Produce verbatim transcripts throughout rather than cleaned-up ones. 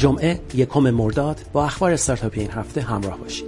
جمعه یکم مرداد با اخبار استارتاپی این هفته همراه باشید.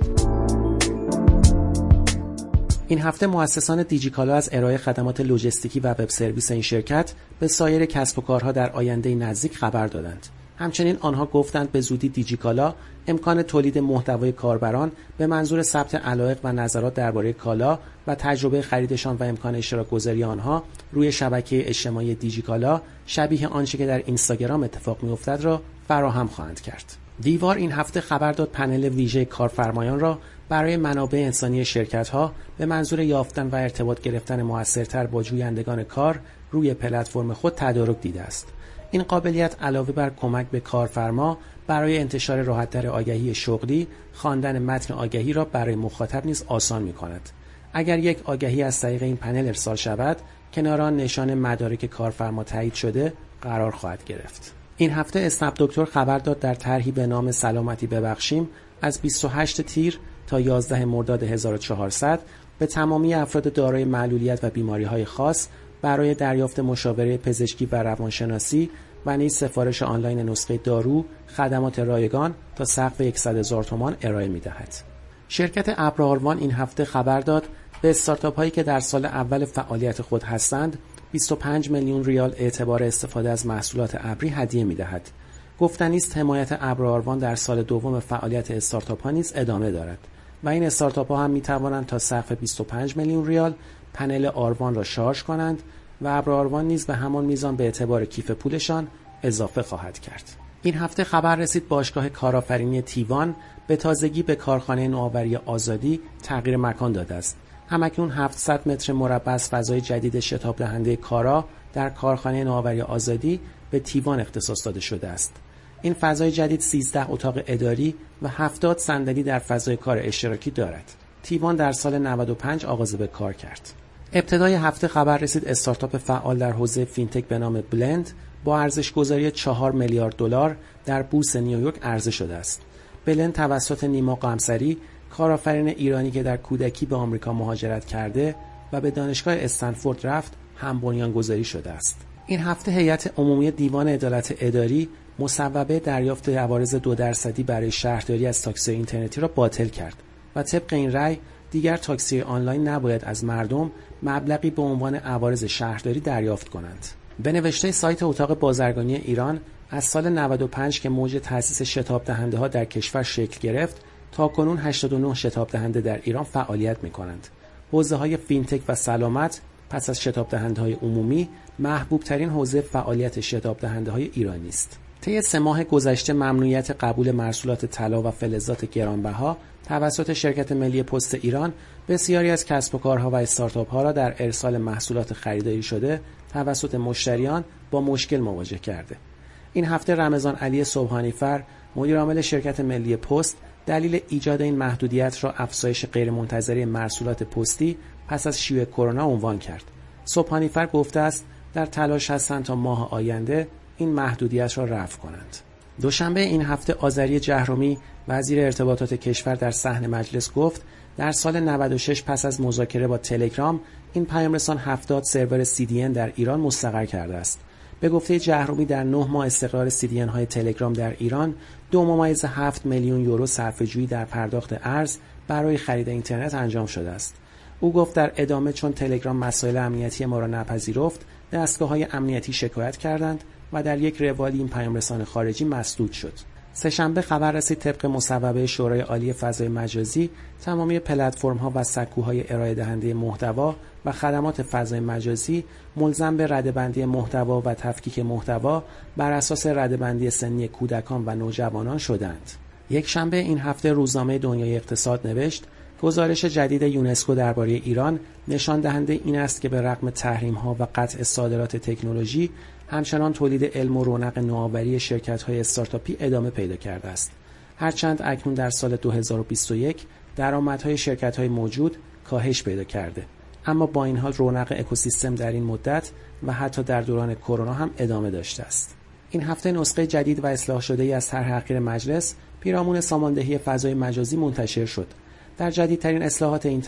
این هفته مؤسسان دیجیکالا از ارائه خدمات لوجستیکی و وب سرویس این شرکت به سایر کسب و کارها در آینده نزدیک خبر دادند. همچنین آنها گفتند به زودی دیجیکالا امکان تولید محتوای کاربران به منظور ثبت علایق و نظرات درباره کالا و تجربه خریدشان و امکان اشتراک گذاری آنها روی شبکه اجتماعی دیجیکالا شبیه آنچه که در اینستاگرام اتفاق می‌افتد را فراهم خواهند کرد. دیوار این هفته خبر داد پنل ویژه کارفرمایان را برای منابع انسانی شرکت‌ها به منظور یافتن و ارتباط گرفتن موثرتر با جویندگان کار روی پلتفرم خود تدارک دیده است. این قابلیت علاوه بر کمک به کارفرما برای انتشار راحت‌تر آگهی شغلی، خواندن متن آگهی را برای مخاطب نیز آسان می‌کند. اگر یک آگهی از طریق این پنل ارسال شود، کنار آن نشان مدارک کارفرما تایید شده قرار خواهد گرفت. این هفته اسنپ دکتر خبر داد در طرحی به نام سلامتی ببخشیم از بیست و هشت تیر تا یازده مرداد هزار و چهارصد به تمامی افراد دارای معلولیت و بیماری‌های خاص برای دریافت مشاوره پزشکی و روانشناسی و نیز سفارش آنلاین نسخه دارو خدمات رایگان تا سقف صد هزار تومان ارائه می‌دهد. شرکت ابراروان این هفته خبر داد به استارتاپ‌هایی که در سال اول فعالیت خود هستند بیست و پنج میلیون ریال اعتبار استفاده از محصولات ابری هدیه می‌دهد. گفتنی است حمایت ابراروان در سال دوم فعالیت استارتاپ‌ها نیز ادامه دارد و این استارتاپ‌ها هم می‌توانند تا سقف بیست و پنج میلیون ریال پنل آروان را شارژ کنند و ابراروان نیز به همان میزان به اعتبار کیف پولشان اضافه خواهد کرد. این هفته خبر رسید باشگاه کارآفرینی تیوان به تازگی به کارخانه نوآوری آزادی تغییر مکان داده است. همکنون هفتصد متر مربع از فضای جدید شتاب دهنده کارا در کارخانه نوآوری آزادی به تیوان اختصاص داده شده است. این فضای جدید سیزده اتاق اداری و هفتاد صندلی در فضای کار اشتراکی دارد. تیوان در سال نود و پنج آغاز به کار کرد. ابتدای هفته خبر رسید استارتاپ فعال در حوزه فینتک به نام بلند با ارزش‌گذاری چهار میلیارد دلار در بورس نیویورک عرضه شده است. بلند توسط نیما قمصری، کارآفرین ایرانی که در کودکی به آمریکا مهاجرت کرده و به دانشگاه استنفورد رفت، هم بنیانگذاری شده است. این هفته هیئت عمومی دیوان عدالت اداری مصوبه دریافت عوارض دو درصدی برای شهرداری از تاکسی اینترنتی را باطل کرد و طبق این رأی دیگر تاکسی آنلاین نباید از مردم مبلغی به عنوان عوارض شهرداری دریافت کنند. به نوشته سایت اتاق بازرگانی ایران از سال نود و پنج که موج تأسیس شتاب دهنده ها در کشور شکل گرفت تا کنون هشتاد و نه شتاب دهنده در ایران فعالیت می کنند. حوزه های فینتک و سلامت پس از شتاب دهنده های عمومی محبوب ترین حوزه فعالیت شتاب دهنده های ایرانی است. طی سه ماه گذشته ممنوعیت قبول محصولات طلا و فلزات گرانبها توسط شرکت ملی پست ایران بسیاری از کسب و کارها و استارتاپ ها را در ارسال محصولات خریداری شده توسط مشتریان با مشکل مواجه کرده. این هفته رمضان علی سبحانیفر مدیر عامل شرکت ملی پست دلیل ایجاد این محدودیت را افزایش غیرمنتظره محصولات پستی پس از شیوع کرونا عنوان کرد. سبحانیفر گفته است در تلاش هستند تا ماه آینده این محدودیت را رفع کنند. دوشنبه این هفته آذری جهرمی وزیر ارتباطات کشور در صحن مجلس گفت در سال نود و شش پس از مذاکره با تلگرام این پیامرسان هفتاد سرور سی دی ان در ایران مستقر کرده است. به گفته جهرمی در نه ماه استقرار سی دی ان های تلگرام در ایران دو ممیز هفت میلیون یورو صرفه‌جویی در پرداخت ارز برای خرید اینترنت انجام شده است. او گفت در ادامه چون تلگرام مسائل امنیتی ما را نپذیرفت، دستگاه‌های امنیتی شکایت کردند و در یک روالی این پیامرسان خارجی مسدود شد. سه‌شنبه خبر رسید طبق مصوبه شورای عالی فضای مجازی تمامی پلتفرم‌ها و سکوهای ارائه دهنده محتوا و خدمات فضای مجازی ملزم به رده‌بندی محتوا و تفکیک محتوا بر اساس رده‌بندی سنی کودکان و نوجوانان شدند. یک شنبه این هفته روزنامه دنیای اقتصاد نوشت گزارش جدید یونسکو درباره ایران نشان دهنده این است که به رغم تحریم‌ها و قطع صادرات تکنولوژی همچنان تولید علم و رونق نوآوری شرکت‌های استارتاپی ادامه پیدا کرده است. هرچند اکنون در سال دو هزار و بیست و یک درآمدهای شرکت‌های موجود کاهش پیدا کرده، اما با این حال رونق اکوسیستم در این مدت و حتی در دوران کرونا هم ادامه داشته است. این هفته نسخه جدید و اصلاح شده‌ای از طرح اخیر مجلس پیرامون ساماندهی فضای مجازی منتشر شد. در جدیدترین اصلاحات این طرح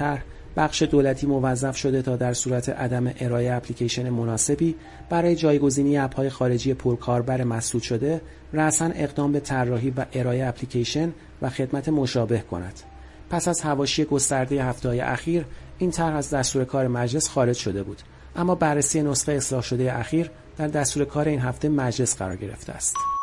بخش دولتی موظف شده تا در صورت عدم ارائه اپلیکیشن مناسبی برای جایگزینی اپ‌های خارجی پرکاربر مسدود شده، رأساً اقدام به طراحی و ارائه اپلیکیشن و خدمت مشابه کند. پس از حواشی گسترده هفته‌های اخیر، این طرح از دستور کار مجلس خارج شده بود، اما بررسی نسخه اصلاح شده اخیر در دستور کار این هفته مجلس قرار گرفته است.